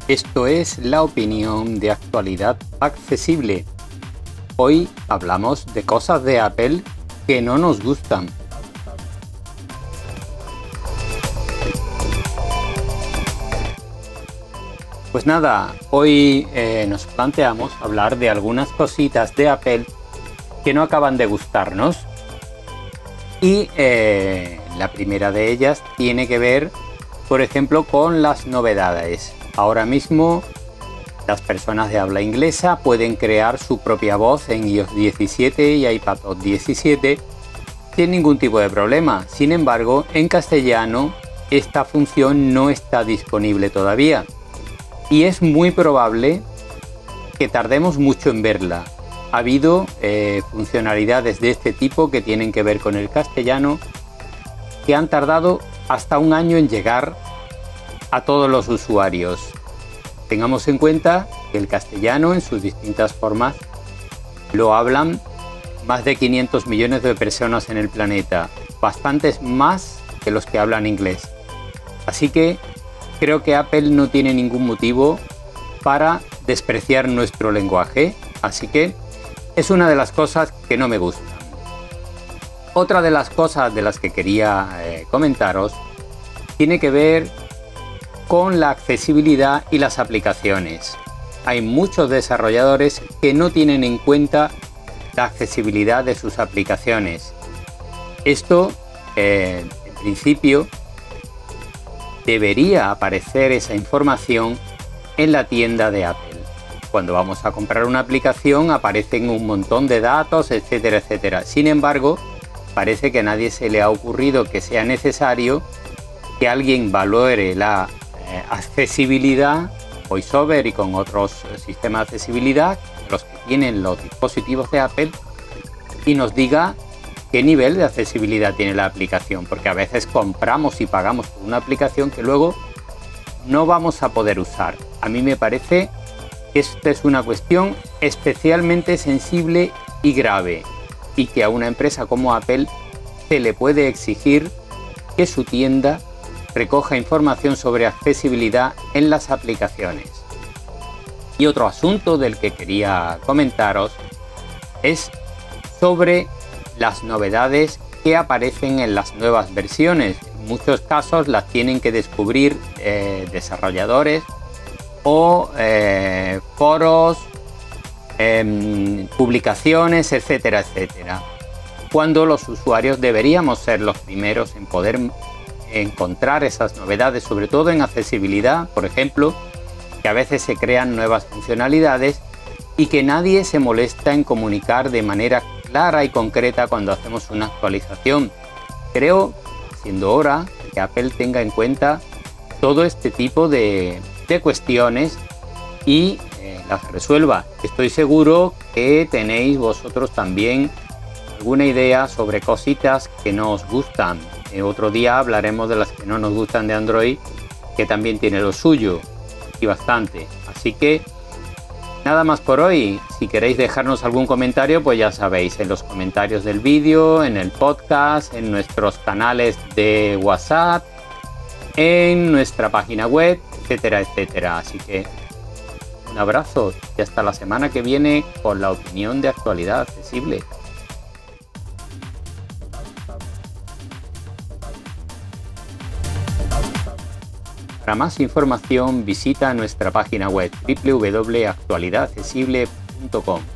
Esto es la opinión de Actualidad Accesible. Hoy hablamos de cosas de Apple que no nos gustan. Pues nada, hoy nos planteamos hablar de algunas cositas de Apple que no acaban de gustarnos. Y la primera de ellas tiene que ver, por ejemplo, con las novedades. Ahora mismo las personas de habla inglesa pueden crear su propia voz en iOS 17 y iPadOS 17 sin ningún tipo de problema. Sin embargo, en castellano esta función no está disponible todavía y es muy probable que tardemos mucho en verla. Ha habido funcionalidades de este tipo que tienen que ver con el castellano que han tardado hasta un año en llegar a todos los usuarios. Tengamos en cuenta que el castellano en sus distintas formas lo hablan más de 500 millones de personas en el planeta, bastantes más que los que hablan inglés. Así que creo que Apple no tiene ningún motivo para despreciar nuestro lenguaje, así que es una de las cosas que no me gustan. Otra de las cosas de las que quería comentaros tiene que ver con la accesibilidad y las aplicaciones. Hay muchos desarrolladores que no tienen en cuenta la accesibilidad de sus aplicaciones. Esto, en principio, debería aparecer esa información en la tienda de Apple. Cuando vamos a comprar una aplicación aparecen un montón de datos, etcétera, etcétera. Sin embargo, parece que a nadie se le ha ocurrido que sea necesario que alguien valore la accesibilidad, VoiceOver y con otros sistemas de accesibilidad, los que tienen los dispositivos de Apple, y nos diga qué nivel de accesibilidad tiene la aplicación, porque a veces compramos y pagamos por una aplicación que luego no vamos a poder usar. A mí me parece que esta es una cuestión especialmente sensible y grave, y que a una empresa como Apple se le puede exigir que su tienda recoja información sobre accesibilidad en las aplicaciones. Y otro asunto del que quería comentaros es sobre las novedades que aparecen en las nuevas versiones. En muchos casos las tienen que descubrir desarrolladores o foros, publicaciones, etcétera, etcétera. Cuando los usuarios deberíamos ser los primeros en poder encontrar esas novedades, sobre todo en accesibilidad, por ejemplo, que a veces se crean nuevas funcionalidades y que nadie se molesta en comunicar de manera clara y concreta cuando hacemos una actualización. Creo, siendo hora, que Apple tenga en cuenta todo este tipo de cuestiones y las resuelva. Estoy seguro que tenéis vosotros también alguna idea sobre cositas que no os gustan. Otro día hablaremos de las que no nos gustan de Android, que también tiene lo suyo y bastante. Así que nada más por hoy. Si queréis dejarnos algún comentario, pues ya sabéis, en los comentarios del vídeo, en el podcast, en nuestros canales de WhatsApp, en nuestra página web, etcétera, etcétera. Así que un abrazo y hasta la semana que viene con la opinión de Actualidad Accesible. Para más información visita nuestra página web www.actualidadaccesible.com.